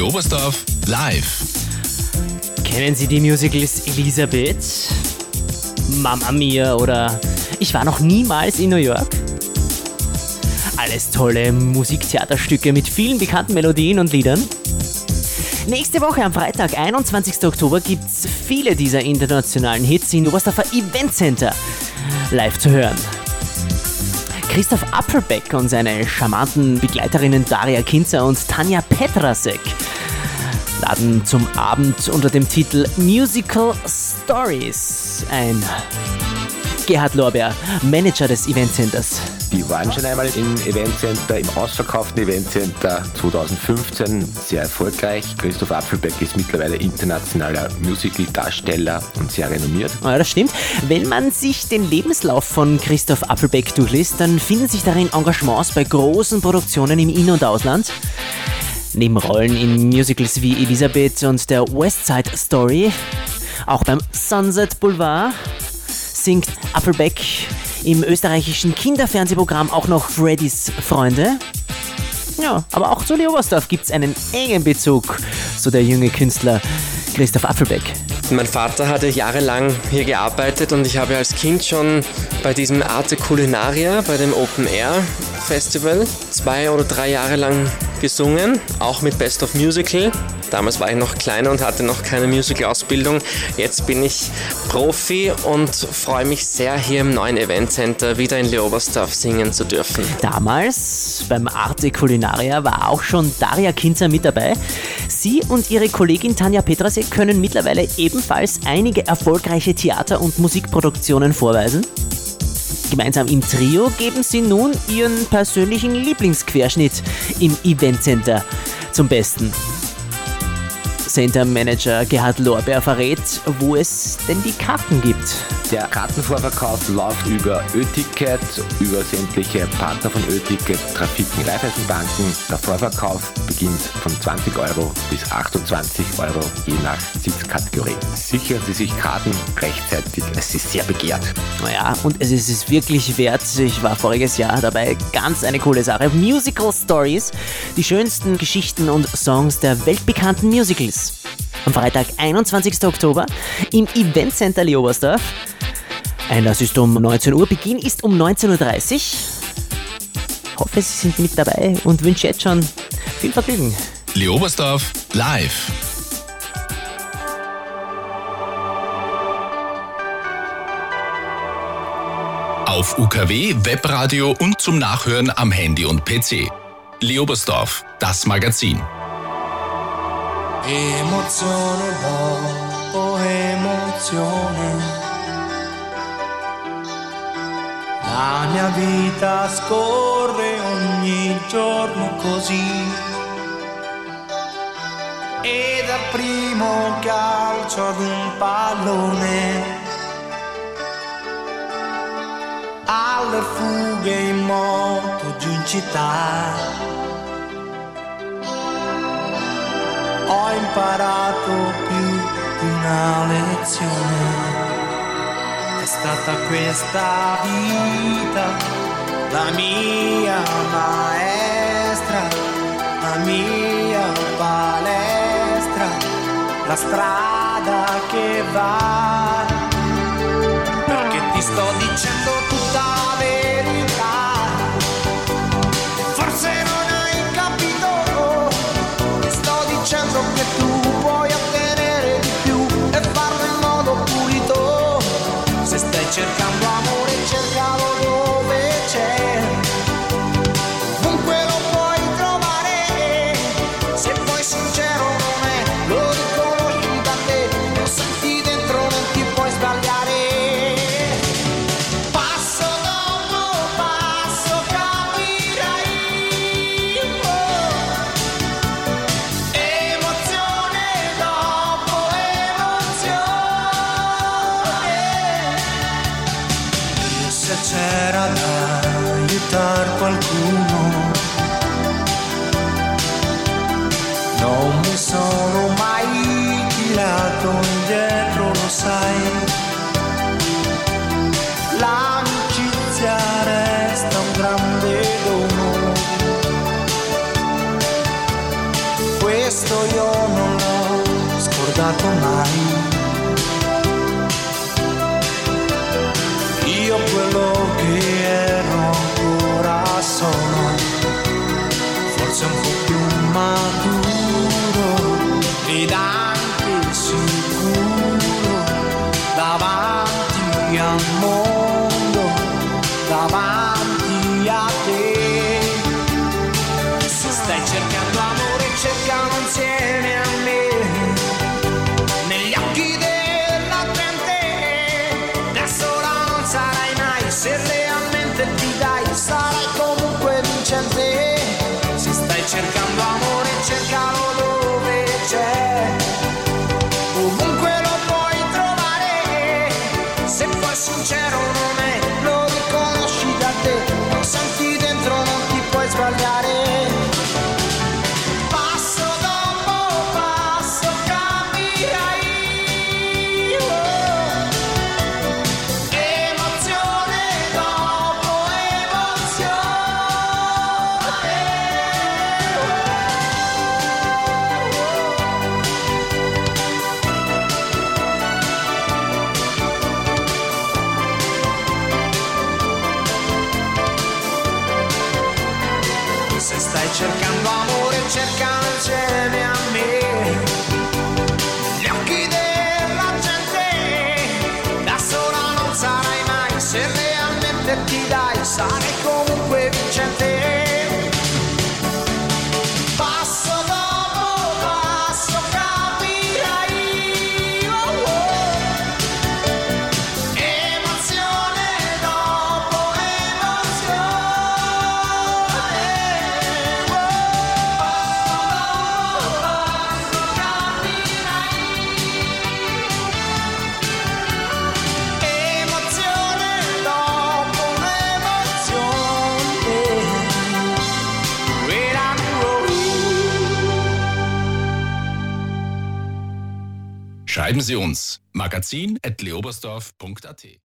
Leo Oberstdorf live. Kennen Sie die Musicals Elisabeth, Mamma Mia oder Ich war noch niemals in New York? Alles tolle Musiktheaterstücke mit vielen bekannten Melodien und Liedern. Nächste Woche am Freitag, 21. Oktober, gibt's viele dieser internationalen Hits im Oberstdorfer Event Center live zu hören. Christoph Appelbeck und seine charmanten Begleiterinnen Daria Kinzer und Tanja Petrasek laden zum Abend unter dem Titel Musical Stories ein. Gerhard Lorbeer, Manager des Eventcenters. Die waren schon einmal im Eventcenter, im ausverkauften Eventcenter 2015, sehr erfolgreich. Christoph Appelbeck ist mittlerweile internationaler Musical-Darsteller und sehr renommiert. Ja, das stimmt. Wenn man sich den Lebenslauf von Christoph Appelbeck durchliest, dann finden sich darin Engagements bei großen Produktionen im In- und Ausland. Neben Rollen in Musicals wie Elisabeth und der West Side Story, auch beim Sunset Boulevard, singt Appelbeck im österreichischen Kinderfernsehprogramm auch noch Freddys Freunde. Ja, aber auch zu Leo Oberstdorf gibt es einen engen Bezug, so der junge Künstler Christoph Appelbeck. Mein Vater hatte jahrelang hier gearbeitet und ich habe als Kind schon bei diesem Arte Culinaria, bei dem Open Air Festival, 2 oder 3 Jahre lang gesungen, auch mit Best of Musical. Damals war ich noch kleiner und hatte noch keine Musical-Ausbildung. Jetzt bin ich Profi und freue mich sehr, hier im neuen Eventcenter wieder in Leo Oberstdorf singen zu dürfen. Damals beim Arte Culinaria war auch schon Daria Kinzer mit dabei. Sie und ihre Kollegin Tanja Petrasek können mittlerweile ebenfalls einige erfolgreiche Theater- und Musikproduktionen vorweisen. Gemeinsam im Trio geben sie nun ihren persönlichen Lieblingsquerschnitt im Eventcenter zum Besten. Center Manager Gerhard Lorbeer verrät, wo es denn die Karten gibt. Der Kartenvorverkauf läuft über Ö-Ticket, über sämtliche Partner von Ö-Ticket, Trafiken, Raiffeisenbanken. Der Vorverkauf beginnt von 20 € bis 28 €, je nach Sitzkategorie. Sichern Sie sich Karten rechtzeitig, es ist sehr begehrt. Naja, und es ist es wirklich wert. Ich war voriges Jahr dabei, ganz eine coole Sache. Musical Stories, die schönsten Geschichten und Songs der weltbekannten Musicals. Am Freitag, 21. Oktober, im Eventcenter Leo Oberstdorf. Einlass ist um 19 Uhr, Beginn ist um 19:30 Uhr. Ich hoffe, Sie sind mit dabei und wünsche jetzt schon viel Vergnügen. Leo Oberstdorf live. Auf UKW, Webradio und zum Nachhören am Handy und PC. Leo Oberstdorf, das Magazin. Emozione dopo emozione, la mia vita scorre ogni giorno così, e dal primo calcio ad un pallone, alle fughe in moto giù in città, ho imparato più di una lezione. È stata questa vita la mia maestra, la mia palestra, la strada che va. Perché ti sto dicendo tutta la verità. Forse non hai capito. Dicendo che tu puoi ottenere di più e farlo in modo pulito. Se stai cercando amore, cercalo dove c'è. Ovunque lo puoi trovare. Se poi sincero non è, lo riconosci da te. Lo senti dentro, non ti puoi sbagliare. Passo dopo passo capirai. C'era da aiutare qualcuno, non mi sono mai tirato indietro, lo sai. L'amicizia resta un grande dono, questo io sposato mai. Io quello che ero ancora sono, forse un po' più maturo ed anche sicuro davanti al mondo, davanti a te. Se stai cercando amore, cercalo insieme a me. Negli occhi della gente da sola non sarai mai, se realmente ti dai sarai comunque vincente. Se stai cercando amore, cercalo dove c'è, ovunque lo puoi trovare. Se poi sincero non è, lo riconosci da te, lo senti dentro, non ti puoi sbagliare. Passo dopo passo capirai, emozione dopo emozione. Se stai cercando amore, cercalo insieme a me. Negli occhi della gente da sola non sarai mai, se realmente ti dai sarai comunque vincente. Passo dopo passo capirai, emozione dopo emozione. Emozione dopo emozione. When I'm Schreiben Sie uns magazin@leobersdorf.at.